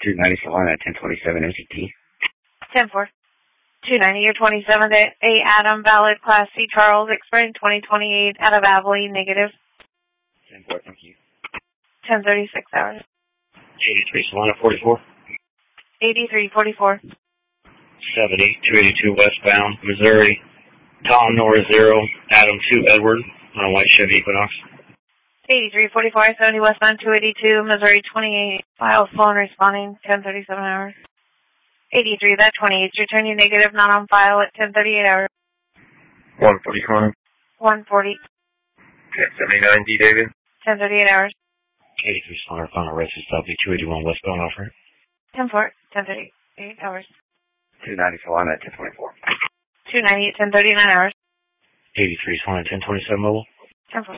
290 Solana at 1027 MCT. 10-4. 290, your 27th A Adam, valid Class C Charles, expiring 2028 out of Abilene, negative. 10-4, thank you. 1036 hours. 83 Solana 44. 8344. 70, 282 westbound, Missouri. Tom Nora 0, Adam 2 Edward on a white Chevy Equinox. 8344, 70 westbound, 282, Missouri 28, file phone responding, 1037 hours. 83, that 28, returning negative, not on file at 1038 hours. 145. 140. 1079 D David. 1038 hours. 83 Solana final arrest is W 281 westbound offer. 10-4, 1038 hours. 290 Solana at 1024. 290 at 1039 hours. 83 Solana 1027 mobile. 10-4.